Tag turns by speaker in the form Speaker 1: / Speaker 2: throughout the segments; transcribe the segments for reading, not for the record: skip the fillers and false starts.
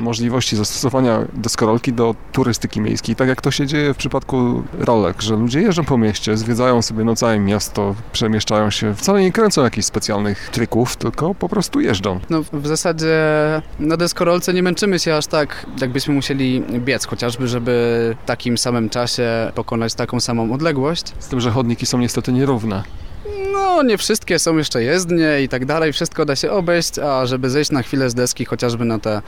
Speaker 1: możliwości zastosowania deskorolki do turystyki miejskiej, tak jak to się dzieje w przypadku rolek, że ludzie jeżdżą po mieście, zwiedzają sobie na całe miasto, przemieszczają się, wcale nie kręcą jakichś specjalnych trików, tylko po prostu jeżdżą.
Speaker 2: No w zasadzie na deskorolce nie męczymy się aż tak, jakbyśmy musieli biec chociażby, żeby w takim samym czasie pokonać taką samą odległość.
Speaker 1: Z tym, że chodniki są niestety nierówne.
Speaker 2: No nie wszystkie, są jeszcze jezdnie i tak dalej, wszystko da się obejść, a żeby zejść na chwilę z deski chociażby na te,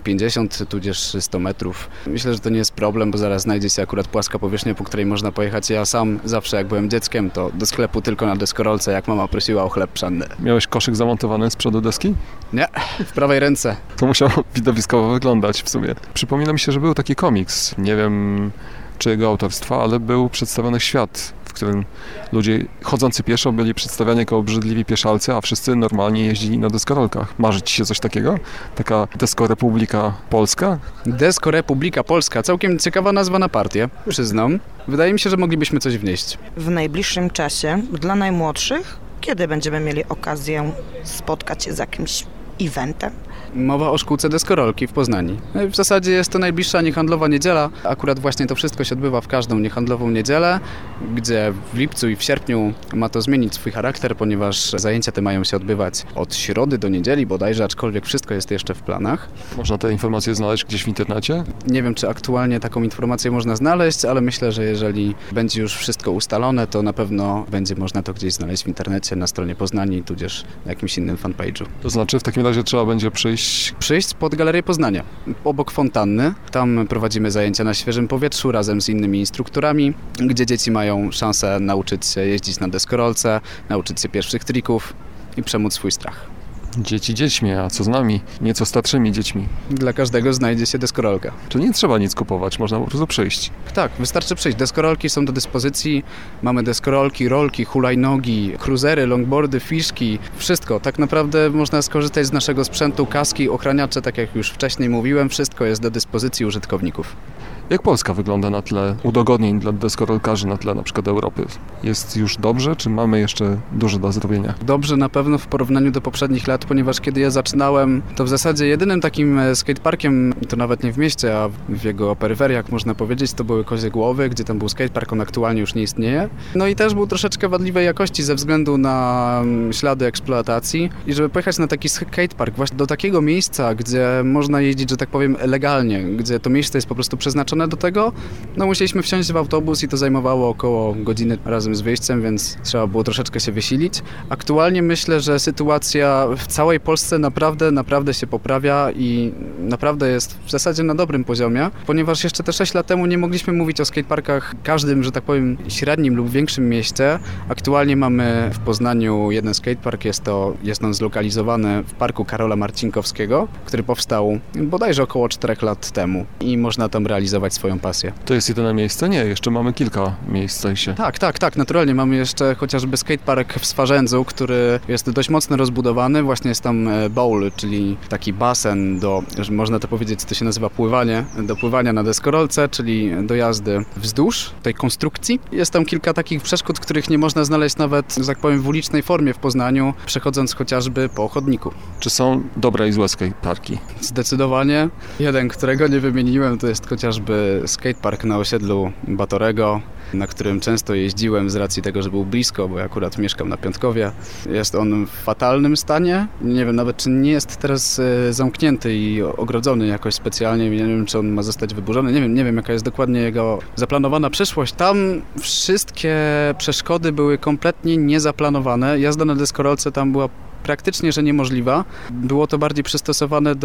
Speaker 2: 50 tudzież 100 metrów, myślę, że to nie jest problem, bo zaraz znajdzie się akurat płaska powierzchnia, po której można pojechać. Ja sam zawsze jak byłem dzieckiem, to do sklepu tylko na deskorolce, jak mama prosiła o chleb pszenny.
Speaker 1: Miałeś koszyk zamontowany z przodu deski?
Speaker 2: Nie, w prawej ręce.
Speaker 1: To musiało widowiskowo wyglądać w sumie. Przypomina mi się, że był taki komiks, nie wiem czyjego autorstwa, ale był przedstawiony świat, w którym ludzie chodzący pieszo byli przedstawiani jako obrzydliwi pieszalcy, a wszyscy normalnie jeździli na deskorolkach. Marzy ci się coś takiego? Taka Deskorepublika Polska?
Speaker 2: Deskorepublika Polska, całkiem ciekawa nazwa na partię, przyznam. Wydaje mi się, że moglibyśmy coś wnieść.
Speaker 3: W najbliższym czasie, dla najmłodszych, kiedy będziemy mieli okazję spotkać się z jakimś eventem?
Speaker 2: Mowa o szkółce deskorolki w Poznaniu. W zasadzie jest to najbliższa niehandlowa niedziela. Akurat właśnie to wszystko się odbywa w każdą niehandlową niedzielę, gdzie w lipcu i w sierpniu ma to zmienić swój charakter, ponieważ zajęcia te mają się odbywać od środy do niedzieli bodajże, aczkolwiek wszystko jest jeszcze w planach.
Speaker 1: Można te informacje znaleźć gdzieś w internecie?
Speaker 2: Nie wiem, czy aktualnie taką informację można znaleźć, ale myślę, że jeżeli będzie już wszystko ustalone, to na pewno będzie można to gdzieś znaleźć w internecie, na stronie Poznani, tudzież na jakimś innym fanpage'u.
Speaker 1: To znaczy w takim razie trzeba będzie przyjść
Speaker 2: pod Galerię Poznania, obok fontanny. Tam prowadzimy zajęcia na świeżym powietrzu razem z innymi instruktorami, gdzie dzieci mają szansę nauczyć się jeździć na deskorolce, nauczyć się pierwszych trików i przemóc swój strach.
Speaker 1: Dzieci dziećmi, a co z nami? Nieco starszymi dziećmi.
Speaker 2: Dla każdego znajdzie się deskorolka.
Speaker 1: Czyli nie trzeba nic kupować, można po prostu przyjść.
Speaker 2: Tak, wystarczy przyjść. Deskorolki są do dyspozycji. Mamy deskorolki, rolki, hulajnogi, cruisery, longboardy, fiszki. Wszystko. Tak naprawdę można skorzystać z naszego sprzętu, kaski, ochraniacze, tak jak już wcześniej mówiłem. Wszystko jest do dyspozycji użytkowników.
Speaker 1: Jak Polska wygląda na tle udogodnień dla deskorolkarzy, na tle na przykład Europy? Jest już dobrze, czy mamy jeszcze dużo do zrobienia?
Speaker 2: Dobrze na pewno w porównaniu do poprzednich lat, ponieważ kiedy ja zaczynałem, to w zasadzie jedynym takim skateparkiem, to nawet nie w mieście, a w jego peryferiach można powiedzieć, to były Kozie Głowy, gdzie tam był skatepark, on aktualnie już nie istnieje. No i też był troszeczkę wadliwej jakości ze względu na ślady eksploatacji. I żeby pojechać na taki skatepark, właśnie do takiego miejsca, gdzie można jeździć, że tak powiem, legalnie, gdzie to miejsce jest po prostu przeznaczone do tego, no musieliśmy wsiąść w autobus i to zajmowało około godziny razem z wyjściem, więc trzeba było troszeczkę się wysilić. Aktualnie myślę, że sytuacja w całej Polsce naprawdę się poprawia i naprawdę jest w zasadzie na dobrym poziomie, ponieważ jeszcze te 6 lat temu nie mogliśmy mówić o skateparkach w każdym, że tak powiem, średnim lub większym mieście. Aktualnie mamy w Poznaniu jeden skatepark, jest on zlokalizowany w parku Karola Marcinkowskiego, który powstał bodajże około 4 lat temu i można tam realizować swoją pasję.
Speaker 1: To jest jedyne miejsce? Nie, jeszcze mamy kilka miejsc w sensie.
Speaker 2: Tak, naturalnie. Mamy jeszcze chociażby skatepark w Swarzędzu, który jest dość mocno rozbudowany. Właśnie jest tam bowl, czyli taki basen można to powiedzieć, to się nazywa do pływania na deskorolce, czyli do jazdy wzdłuż tej konstrukcji. Jest tam kilka takich przeszkód, których nie można znaleźć nawet, że tak powiem, w ulicznej formie w Poznaniu, przechodząc chociażby po chodniku.
Speaker 1: Czy są dobre i złe skateparki?
Speaker 2: Zdecydowanie. Jeden, którego nie wymieniłem, to jest chociażby skatepark na osiedlu Batorego, na którym często jeździłem z racji tego, że był blisko, bo ja akurat mieszkam na Piątkowie. Jest on w fatalnym stanie. Nie wiem nawet, czy nie jest teraz zamknięty i ogrodzony jakoś specjalnie. Nie wiem, czy on ma zostać wyburzony. Nie wiem, jaka jest dokładnie jego zaplanowana przyszłość. Tam wszystkie przeszkody były kompletnie niezaplanowane. Jazda na deskorolce tam była praktycznie, że niemożliwa. Było to bardziej przystosowane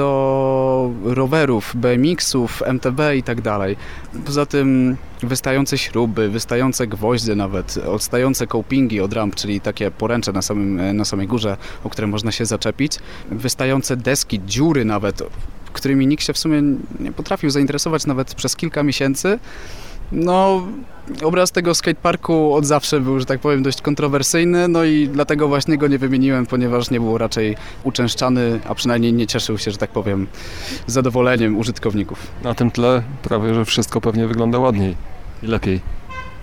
Speaker 2: do rowerów, BMX-ów, MTB i tak dalej. Poza tym wystające śruby, wystające gwoździe nawet, odstające copingi od ramp, czyli takie poręcze na samej górze, o które można się zaczepić, wystające deski, dziury nawet, którymi nikt się w sumie nie potrafił zainteresować nawet przez kilka miesięcy. No, obraz tego skateparku od zawsze był, że tak powiem, dość kontrowersyjny, no i dlatego właśnie go nie wymieniłem, ponieważ nie był raczej uczęszczany, a przynajmniej nie cieszył się, że tak powiem, zadowoleniem użytkowników.
Speaker 1: Na tym tle prawie, że wszystko pewnie wygląda ładniej i lepiej.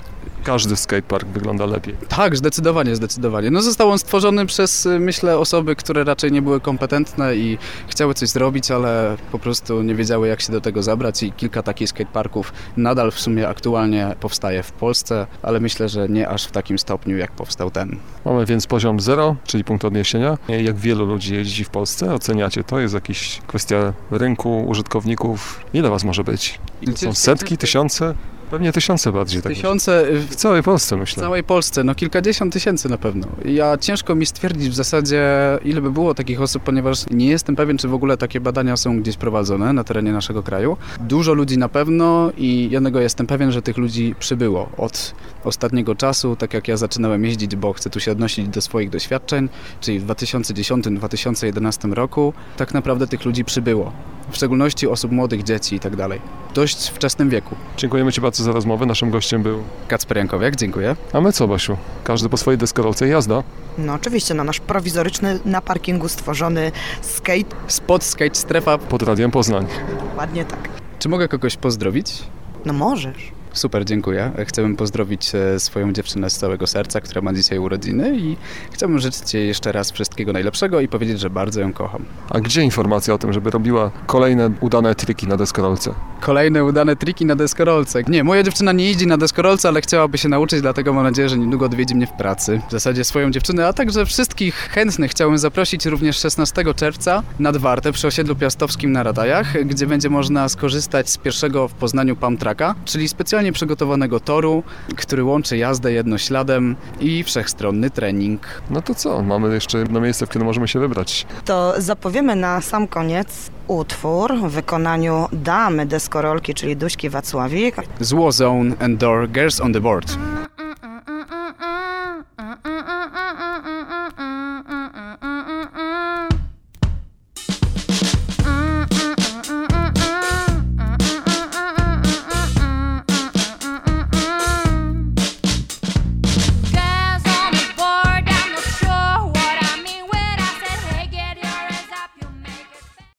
Speaker 1: każdy skatepark wygląda lepiej.
Speaker 2: Tak, zdecydowanie. No został on stworzony przez, myślę, osoby, które raczej nie były kompetentne i chciały coś zrobić, ale po prostu nie wiedziały, jak się do tego zabrać i kilka takich skateparków nadal w sumie aktualnie powstaje w Polsce, ale myślę, że nie aż w takim stopniu, jak powstał ten.
Speaker 1: Mamy więc poziom 0, czyli punkt odniesienia. Jak wielu ludzi jeździ w Polsce? Oceniacie to? Jest jakaś kwestia rynku, użytkowników? Ile was może być? Są setki, tysiące? Pewnie tysiące bardziej. Tak
Speaker 2: Tysiące
Speaker 1: w całej Polsce, myślę.
Speaker 2: W całej Polsce, no kilkadziesiąt tysięcy na pewno. Ciężko mi stwierdzić w zasadzie, ile by było takich osób, ponieważ nie jestem pewien, czy w ogóle takie badania są gdzieś prowadzone na terenie naszego kraju. Dużo ludzi na pewno i jednego jestem pewien, że tych ludzi przybyło od ostatniego czasu, tak jak ja zaczynałem jeździć, bo chcę tu się odnosić do swoich doświadczeń, czyli w 2010-2011 roku, tak naprawdę tych ludzi przybyło. W szczególności osób młodych, dzieci i tak dalej. Dość wczesnym wieku.
Speaker 1: Dziękujemy Ci bardzo za rozmowę. Naszym gościem był
Speaker 2: Kacper Jankowiak, dziękuję.
Speaker 1: A my co, Basiu? Każdy po swojej deskorolce i jazda?
Speaker 3: No oczywiście, nasz prowizoryczny na parkingu stworzony skate.
Speaker 2: Spot skate strefa.
Speaker 1: Pod Radiem Poznań.
Speaker 3: Ładnie tak.
Speaker 2: Czy mogę kogoś pozdrowić?
Speaker 3: No możesz.
Speaker 2: Super, dziękuję. Chciałbym pozdrowić swoją dziewczynę z całego serca, która ma dzisiaj urodziny i chciałbym życzyć jej jeszcze raz wszystkiego najlepszego i powiedzieć, że bardzo ją kocham.
Speaker 1: A gdzie informacja o tym, żeby robiła kolejne udane triki na deskorolce?
Speaker 2: Kolejne udane triki na deskorolce. Nie, moja dziewczyna nie jeździ na deskorolce, ale chciałaby się nauczyć, dlatego mam nadzieję, że niedługo odwiedzi mnie w pracy. W zasadzie swoją dziewczynę, a także wszystkich chętnych chciałbym zaprosić również 16 czerwca nad Wartę przy osiedlu piastowskim na Radajach, gdzie będzie można skorzystać z pierwszego w Poznaniu pump tracka, czyli specjalnie przygotowanego toru, który łączy jazdę jednośladem i wszechstronny trening.
Speaker 1: No to co? Mamy jeszcze jedno miejsce, w którym możemy się wybrać.
Speaker 3: To zapowiemy na sam koniec utwór w wykonaniu damy deskorolki, czyli Duśki Wacławik.
Speaker 2: Zło Zone and Door Girls on the Board.